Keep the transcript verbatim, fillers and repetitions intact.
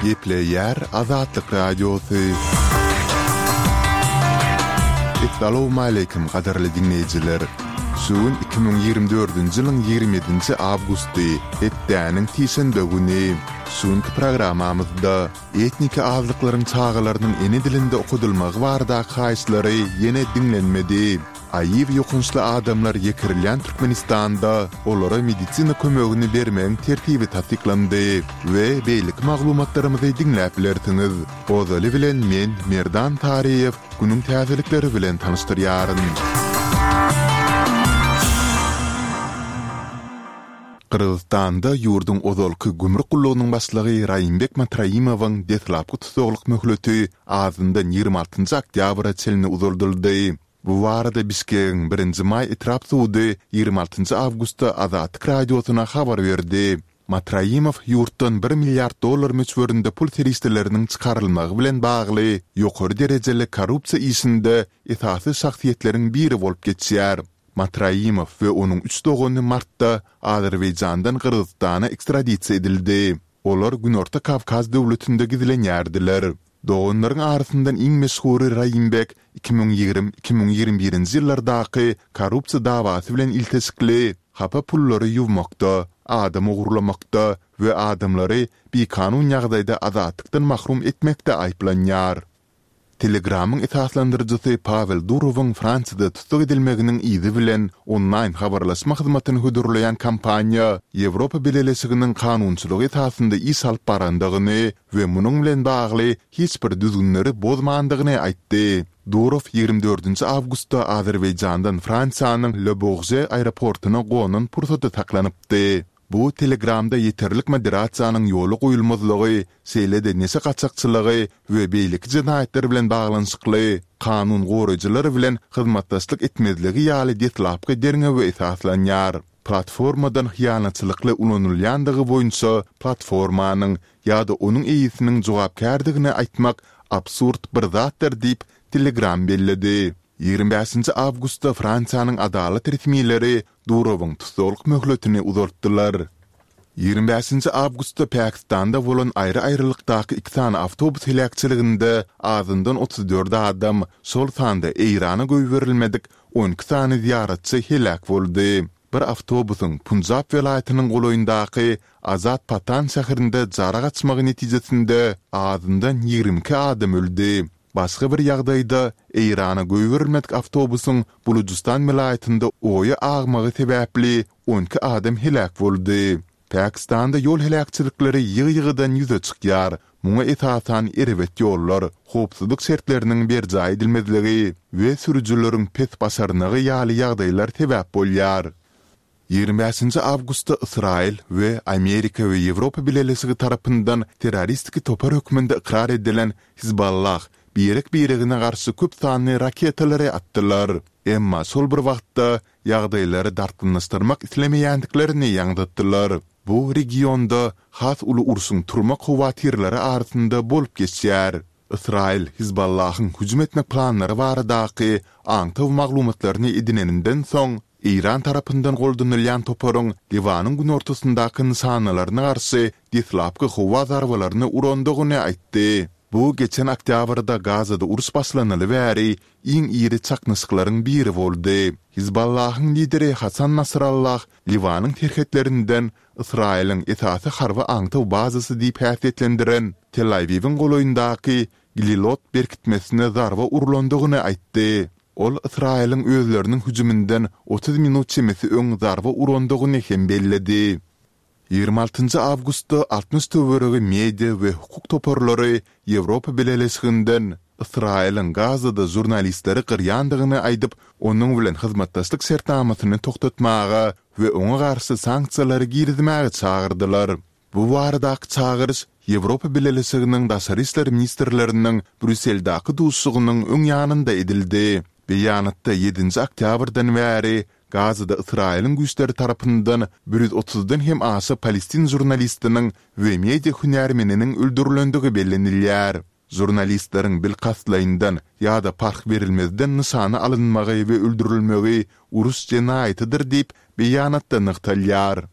Yepleyer Azatlık Radyosu. Assalamu alaykum qadarly dinleyijiler. Suun iki bin ýygrimi dördünji ýylyň ýygrimi ýedinji awgusty, etdäniň tisende güni. Suunky programmamyzda etnik azlyklaryň çağalarynyň eni dilinde okudylmagy barada haýyşlary ýene dinlenmedi. Aýyp ýokunçly adamlar ýekirilýän Türkmenistanda olara medisina kömegini bermeň tertibi tatyklandy we beýlik maglumatlarymyzy dinläp bilersiňiz. Bozaly bilen men Merdan Tariýew günüň täzelikleri bilen tanıştyrýaryn. Kırgızstanda yurdun ozolky gümrük gullugynyň başlygy Raýymbek Matraýymowyň detlapky tutukluk möhleti azyndan ýygrimi altynjy oktýabra çelini uzuldyldy. Bu warada Bişkeň birinji may etrap suwdy ýygrimi altynjy awgustda Azatlyk radiosuna habar berdi. Matraýymow ýurtdan bir milliard dollar möçberinde pul teristleriniň çykarylmagy bilen bagly ýokary derejeli korrupsiýa işinde esasy şahsiýetleriň biri bolup geçýär. Matraýymow we onuň üç dogany martda Azerbaýjandan Kırgızstana ekstradisiýa edildi. Olar Günorta Kavkaz döwletinde gidilenýärdiler. Dogonlaryň arasyndan iň meşhury Raýymbek iki bin ýygrimi iki bin ýygrimi birinji ýyllardaky korrupsiýa dawasy bilen iltesikli hapa pullary ýuwmakda, adam ogurlamakda we adamlary bekanun ýagdaýda azatlykdan mahrum etmekde aýplanýar. Telegramyň esaslandyrjysy Pavel Durowyň Fransiýada tutuk edilmeginiň izi bilen online habarlaşma hyzmatyny hödürleýän kampaniýa Ýewropa Birleşiginiň kanunçylygy esasynda iş alyp barandygyny we munyň bilen bagly hiç bir düzgünleri bozmandygyny aýtdy. Durow ýygrimi dördünji awgustda Azerbaýjandan Fransiýanyň Le Bourget aeroportyna gonun pursaty taklanypdy. Bu Telegramda yeterlik moderasiýanyň ýolu goýulmazlygy, seýlede nese gaçakçylygy we beýlik jinaýetler bilen baglanyşykly kanun goraýjylary bilen hyzmatdaşlyk etmezligi ýaly detlapky derňe we esaslanýar. Platformadan hyýanatçylykly ulanylýandygy boýunça platformanyň ýa-da onuň eýisiniň jogapkärdigini aýtmak absurd bir zatdyr diýip Telegram belledi. ýygrimi beşinji awgustda Fransiýanyň adalet resmiýetleri Durowyň tutukluk möhletini uzartdylar. ýygrimi beşinji awgustda Pakistanda bolan aýry-aýrylykdaky iki tane awtobus helakçyliginde azyndan otuz dört adam, şol sanda Eýrana göýberilmedik on iki tane ziyaratçy helak boldy. Bir awtobusyň Punjab welaýatynyň goloýundaky Azat Patan şäherinde jarak açmagy netijesinde azyndan ýygrimi iki adam öldi. Başga bir ýagdaýda Eýrana göýberilmedik awtobusyň Bulujistan welaýatynda oýa agmagy sebäpli on iki adam helak boldy. Pakistanda ýol helakçylyklary ýygy-ýygydan ýüze çykýar. Muňa esasan erebet ýollar, howpsuzlyk şertleriniň berjä edilmezligi we sürüjüleriň pes başarnygy ýaly ýagdaýlar sebäp bolýar. ýygrimi beşinji awgustda Israil we Amerika we Ýewropa Birleşigi tarapyndan terroristiki topar hökmünde ikrar edilen Hizballah birek biregine garşy köp sanly raketalary atdylar. Emma şol bir wagtda ýagdaýlary dartynlaşdyrmak islemeýändiklerini ýaňdatdylar. Bu regionda has uly urşuň turmak howatyrlary arasynda bolup geçýär. Israil Hizballahyň hüjüm etmek planlary baradaky aňtaw maglumatlaryny edineninden soň İran tarapyndan goldanylýan toparyň Liwanyň günortasyndaky nysanalarına garşy detlapky howa zarbalaryny urandygyny aýtdy. Bu geçen oktýabrda Gazada uruş başlanyly bäri iň iri çaknysklaryň biri boldy. Hizballahyň lideri Hasan Nasrallah Liwanyň terhetlerinden Israil'in esasy harby aňtaw bazasy diýip häsiýetlendiren Tel Aviw'in goloýundaky Gililot berkitmesine zarba urulandygyny aýtdy. Ol Israil'in özlerinin hüjümünden otuz minut çemesi öň zarba urandygyny hem belledi. ýygrimi altynjy awgustda altmış töweregi media we hukuk toparlary Ýewropa Birleşiginden Israil'in Gazada jurnalistleri qırýandygyny aýdyp, onuň bilen hyzmatdaşlyk şertnamasyny toktatmaga we oňa garşy sanksiýalary girizmäge çağırdylar. Bu baradaky çağırış Ýewropa Birleşiginiň daşary işler ministrleriniň Brüsseldaky duşsugynyň öň ýanynda edildi. Beýanatda ýedinji oktýabrdan bäri Gazada Israil'in güýçleri tarapyndan bir yüz otuzdan hem aşy Palestin jurnalistiniň we media hünärmeniniň öldürilendigi bellenilýär. Jurnalistleriň bil kaslayından ýa-da park berilmezden nysany alynmagy we öldürilmegi uruş jenaýatydyr diýip beýanatda nyktalýar.